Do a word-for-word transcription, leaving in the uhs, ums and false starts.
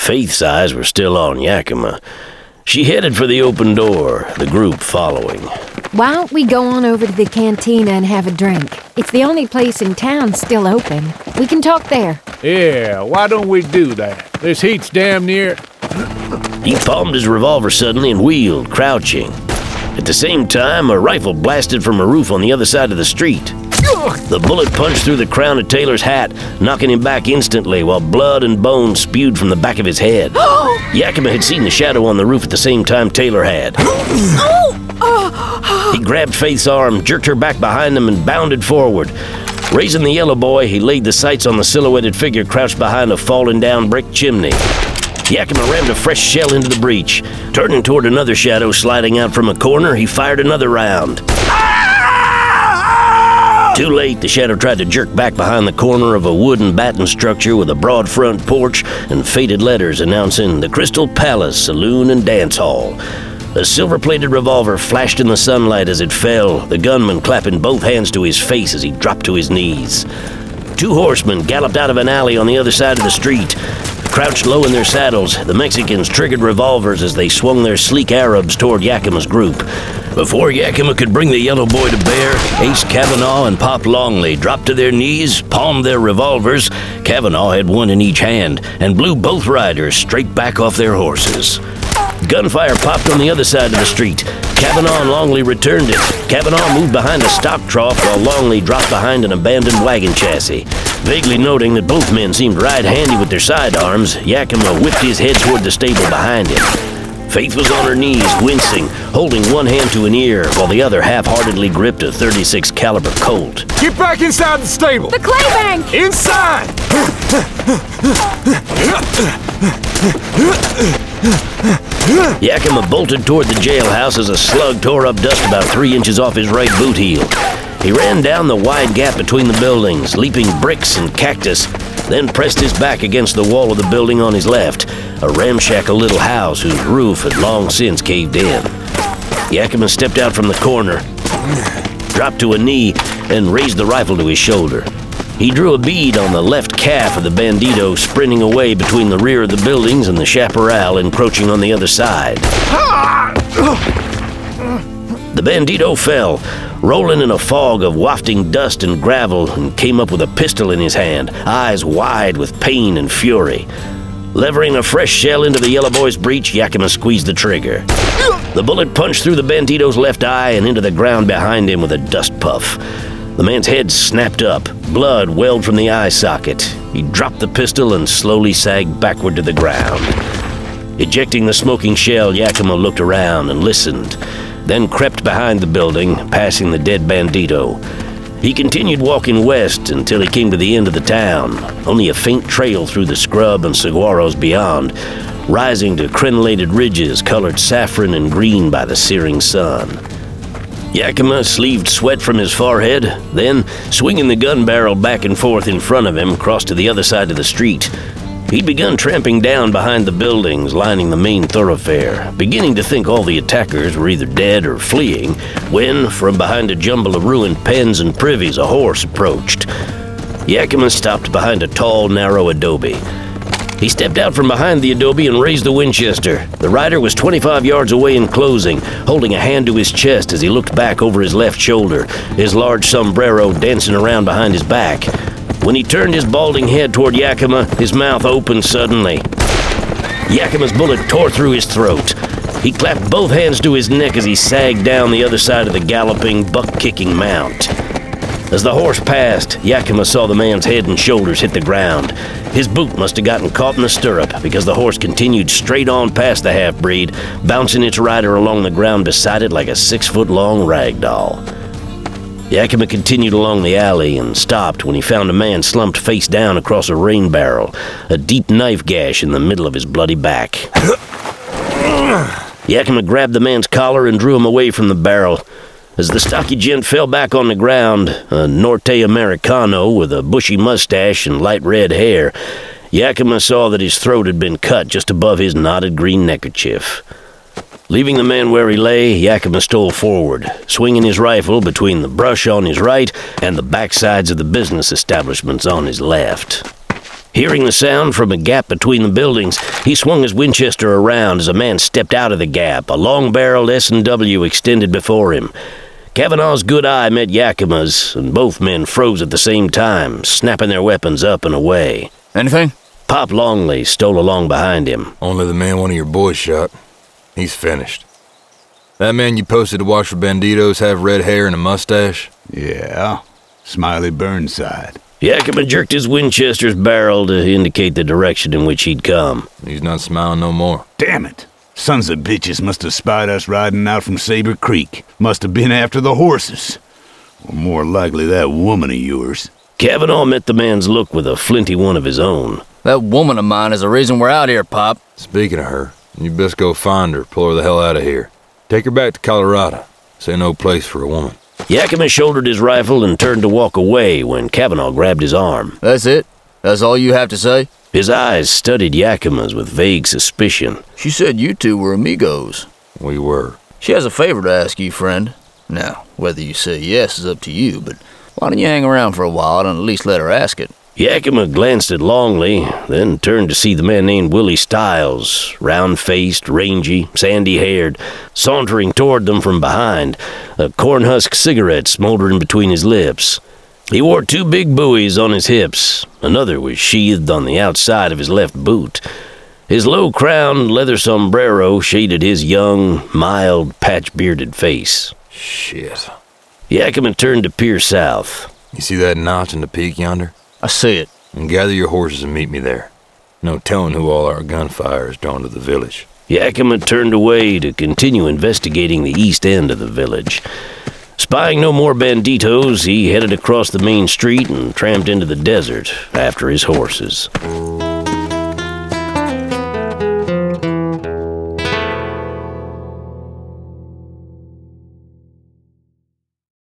Faith's eyes were still on Yakima. She headed for the open door, the group following. Why don't we go on over to the cantina and have a drink? It's the only place in town still open. We can talk there. Yeah, why don't we do that? This heat's damn near... He palmed his revolver suddenly and wheeled, crouching. At the same time, a rifle blasted from a roof on the other side of the street. The bullet punched through the crown of Taylor's hat, knocking him back instantly, while blood and bones spewed from the back of his head. Yakima had seen the shadow on the roof at the same time Taylor had. He grabbed Faith's arm, jerked her back behind him, and bounded forward. Raising the yellow boy, he laid the sights on the silhouetted figure crouched behind a fallen down brick chimney. Yakima rammed a fresh shell into the breech. Turning toward another shadow sliding out from a corner, he fired another round. Too late, the shadow tried to jerk back behind the corner of a wooden batten structure with a broad front porch and faded letters announcing the Crystal Palace Saloon and Dance Hall. A silver-plated revolver flashed in the sunlight as it fell, the gunman clapping both hands to his face as he dropped to his knees. Two horsemen galloped out of an alley on the other side of the street. Crouched low in their saddles, the Mexicans triggered revolvers as they swung their sleek Arabs toward Yakima's group. Before Yakima could bring the yellow boy to bear, Ace Cavanaugh and Pop Longley dropped to their knees, palmed their revolvers. Cavanaugh had one in each hand and blew both riders straight back off their horses. Gunfire popped on the other side of the street. Cavanaugh and Longley returned it. Cavanaugh moved behind a stock trough while Longley dropped behind an abandoned wagon chassis. Vaguely noting that both men seemed right-handy with their sidearms, Yakima whipped his head toward the stable behind him. Faith was on her knees, wincing, holding one hand to an ear while the other half-heartedly gripped a thirty-six caliber Colt. Get back inside the stable! The clay bank! Inside! Yakima bolted toward the jailhouse as a slug tore up dust about three inches off his right boot heel. He ran down the wide gap between the buildings, leaping bricks and cactus, then pressed his back against the wall of the building on his left, a ramshackle little house whose roof had long since caved in. Yakima stepped out from the corner, dropped to a knee, and raised the rifle to his shoulder. He drew a bead on the left calf of the bandito, sprinting away between the rear of the buildings and the chaparral encroaching on the other side. The bandito fell, rolling in a fog of wafting dust and gravel, and came up with a pistol in his hand, eyes wide with pain and fury. Levering a fresh shell into the yellow boy's breech, Yakima squeezed the trigger. The bullet punched through the bandito's left eye and into the ground behind him with a dust puff. The man's head snapped up, blood welled from the eye socket. He dropped the pistol and slowly sagged backward to the ground. Ejecting the smoking shell, Yakima looked around and listened, then crept behind the building, passing the dead bandito. He continued walking west until he came to the end of the town, only a faint trail through the scrub and saguaros beyond, rising to crenellated ridges colored saffron and green by the searing sun. Yakima sleeved sweat from his forehead, then, swinging the gun barrel back and forth in front of him, crossed to the other side of the street. He'd begun tramping down behind the buildings lining the main thoroughfare, beginning to think all the attackers were either dead or fleeing, when, from behind a jumble of ruined pens and privies, a horse approached. Yakima stopped behind a tall, narrow adobe. He stepped out from behind the adobe and raised the Winchester. The rider was twenty-five yards away and closing, holding a hand to his chest as he looked back over his left shoulder, his large sombrero dancing around behind his back. When he turned his balding head toward Yakima, his mouth opened suddenly. Yakima's bullet tore through his throat. He clapped both hands to his neck as he sagged down the other side of the galloping, buck-kicking mount. As the horse passed, Yakima saw the man's head and shoulders hit the ground. His boot must have gotten caught in the stirrup because the horse continued straight on past the half-breed, bouncing its rider along the ground beside it like a six-foot-long rag doll. Yakima continued along the alley and stopped when he found a man slumped face down across a rain barrel, a deep knife gash in the middle of his bloody back. Yakima grabbed the man's collar and drew him away from the barrel. As the stocky gent fell back on the ground, a Norte Americano with a bushy mustache and light red hair, Yakima saw that his throat had been cut just above his knotted green neckerchief. Leaving the man where he lay, Yakima stole forward, swinging his rifle between the brush on his right and the backsides of the business establishments on his left. Hearing the sound from a gap between the buildings, he swung his Winchester around as a man stepped out of the gap, a long-barreled S and W extended before him. Kavanaugh's good eye met Yakima's, and both men froze at the same time, snapping their weapons up and away. Anything? Pop Longley stole along behind him. Only the man one of your boys shot. He's finished. That man you posted to watch for banditos have red hair and a mustache? Yeah, Smiley Burnside. Yakima jerked his Winchester's barrel to indicate the direction in which he'd come. He's not smiling no more. Damn it! Sons of bitches must have spied us riding out from Saber Creek. Must have been after the horses. Or more likely that woman of yours. Kavanaugh met the man's look with a flinty one of his own. That woman of mine is the reason we're out here, Pop. Speaking of her, you best go find her, pull her the hell out of here. Take her back to Colorado. This ain't no place for a woman. Yakima shouldered his rifle and turned to walk away when Kavanaugh grabbed his arm. That's it? That's all you have to say? His eyes studied Yakima's with vague suspicion. She said you two were amigos. We were. She has a favor to ask you, friend. Now, whether you say yes is up to you, but why don't you hang around for a while and at least let her ask it? Yakima glanced at Longley, then turned to see the man named Willie Stiles, round-faced, rangy, sandy-haired, sauntering toward them from behind, a cornhusk cigarette smoldering between his lips. He wore two big buoys on his hips. Another was sheathed on the outside of his left boot. His low-crowned leather sombrero shaded his young, mild, patch-bearded face. Shit. Yakima turned to peer south. You see that notch in the peak yonder? I see it. And gather your horses and meet me there. No telling who all our gunfire has drawn to the village. Yakima turned away to continue investigating the east end of the village. Spying no more banditos, he headed across the main street and tramped into the desert after his horses.